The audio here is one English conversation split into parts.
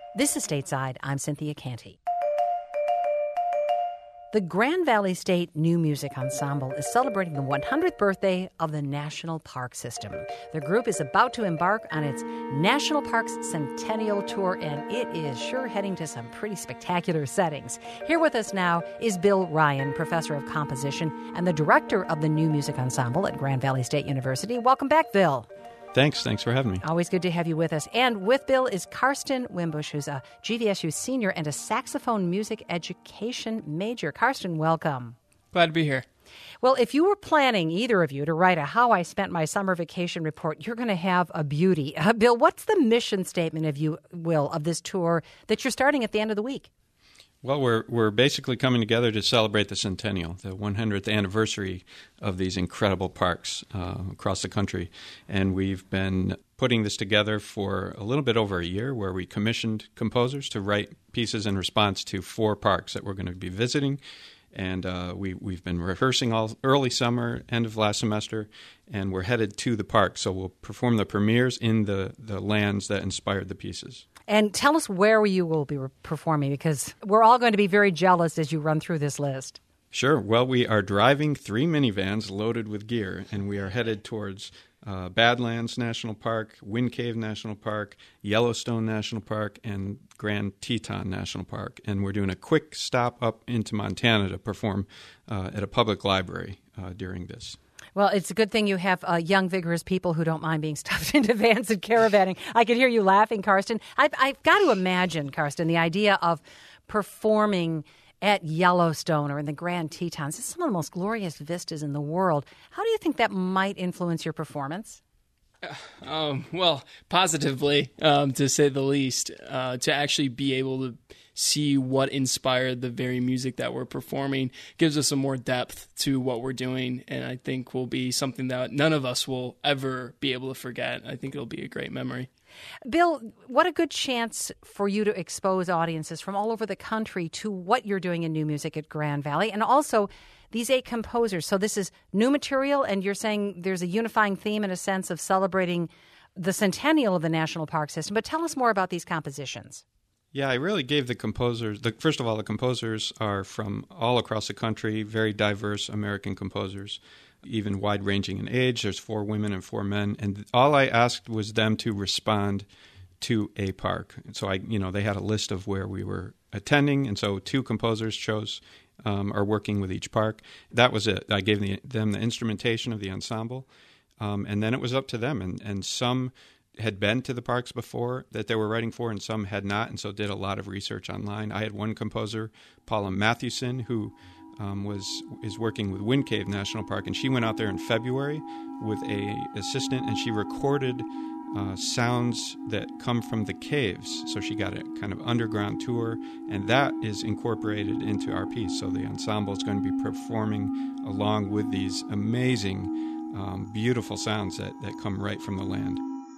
This is Stateside. I'm Cynthia Canty. The Grand Valley State New Music Ensemble is celebrating the 100th birthday of the National Park System. The group is about to embark on its National Parks Centennial Tour, and it is sure heading to some pretty spectacular settings. Here with us now is Bill Ryan, professor of composition and the director of the New Music Ensemble at Grand Valley State University. Welcome back, Bill. Thanks for having me. Always good to have you with us. And with Bill is Karsten Wimbush, who's a GVSU senior and a saxophone music education major. Karsten, welcome. Glad to be here. Well, if you were planning, either of you, to write a How I Spent My Summer Vacation report, you're going to have a beauty. Bill, what's the mission statement, if you will, of this tour that you're starting at the end of the week? Well, we're basically coming together to celebrate the centennial, the 100th anniversary of these incredible parks across the country. And we've been putting this together for a little bit over a year, where we commissioned composers to write pieces in response to 4 parks that we're going to be visiting. And we've been rehearsing all early summer, end of last semester, and we're headed to the park. So we'll perform the premieres in the lands that inspired the pieces. And tell us where you will be performing, because we're all going to be very jealous as you run through this list. Sure. Well, we are driving 3 minivans loaded with gear, and we are headed towards Badlands National Park, Wind Cave National Park, Yellowstone National Park, and Grand Teton National Park. And we're doing a quick stop up into Montana to perform at a public library during this. Well, it's a good thing you have young, vigorous people who don't mind being stuffed into vans and caravanning. I could hear you laughing, Karsten. I've got to imagine, Karsten, the idea of performing at Yellowstone or in the Grand Tetons. It's some of the most glorious vistas in the world. How do you think that might influence your performance? Well, positively, to say the least, to actually be able to see what inspired the very music that we're performing gives us some more depth to what we're doing, and I think will be something that none of us will ever be able to forget. I think it'll be a great memory. Bill, what a good chance for you to expose audiences from all over the country to what you're doing in new music at Grand Valley, and also these 8 composers. So this is new material, and you're saying there's a unifying theme in a sense of celebrating the centennial of the National Park System. But tell us more about these compositions. Yeah, I really gave the composers, first of all, the composers are from all across the country, very diverse American composers, even wide-ranging in age. There's 4 women and 4 men. And all I asked was them to respond to a park. And so they had a list of where we were attending. And so 2 composers are working with each park. That was it. I gave them the instrumentation of the ensemble. And then it was up to them. And some had been to the parks before that they were writing for, and some had not, and so did a lot of research online. I had one composer, Paula Mathewson, who is working with Wind Cave National Park, and she went out there in February with a assistant, and she recorded sounds that come from the caves. So she got a kind of underground tour, and that is incorporated into our piece. So the ensemble is going to be performing along with these amazing, beautiful sounds that come right from the land.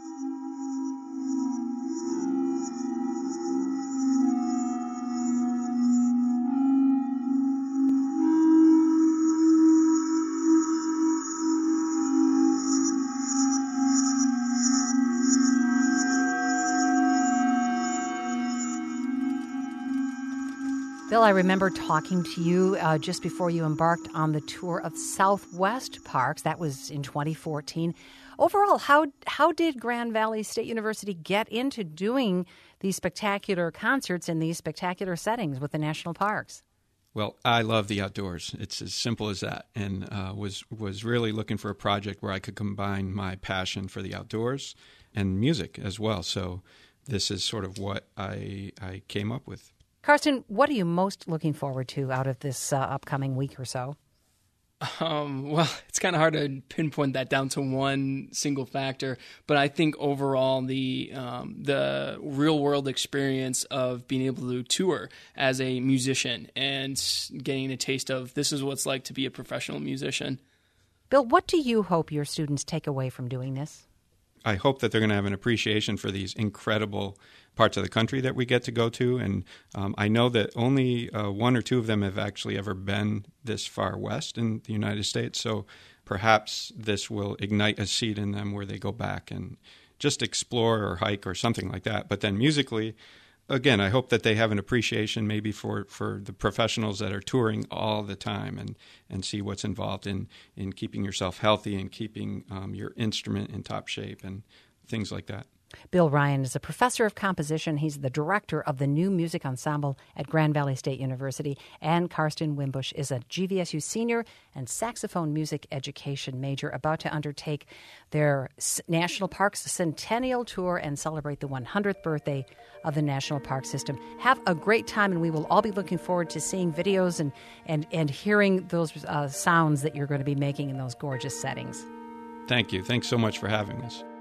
Bill, I remember talking to you just before you embarked on the tour of Southwest Parks. That was in 2014. Overall, how did Grand Valley State University get into doing these spectacular concerts in these spectacular settings with the national parks? Well, I love the outdoors. It's as simple as that, and was really looking for a project where I could combine my passion for the outdoors and music as well. So this is sort of what I came up with. Karsten, what are you most looking forward to out of this upcoming week or so? Well, it's kind of hard to pinpoint that down to one single factor, but I think overall the real world experience of being able to tour as a musician and getting a taste of this is what it's like to be a professional musician. Bill, what do you hope your students take away from doing this? I hope that they're going to have an appreciation for these incredible parts of the country that we get to go to. And I know that only 1 or 2 of them have actually ever been this far west in the United States. So perhaps this will ignite a seed in them where they go back and just explore or hike or something like that. But then musically, again, I hope that they have an appreciation maybe for the professionals that are touring all the time and see what's involved in keeping yourself healthy and keeping your instrument in top shape and things like that. Bill Ryan is a professor of composition. He's the director of the New Music Ensemble at Grand Valley State University. And Karsten Wimbush is a GVSU senior and saxophone music education major about to undertake their National Parks Centennial Tour and celebrate the 100th birthday of the National Park System. Have a great time, and we will all be looking forward to seeing videos and hearing those sounds that you're going to be making in those gorgeous settings. Thank you. Thanks so much for having us.